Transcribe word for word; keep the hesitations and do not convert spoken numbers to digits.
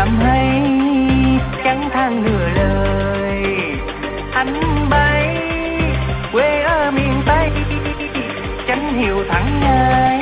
làm hay, chẳng than nửa lời. Anh bay quê ở miền Tây, chẳng hiểu thẳng ngay.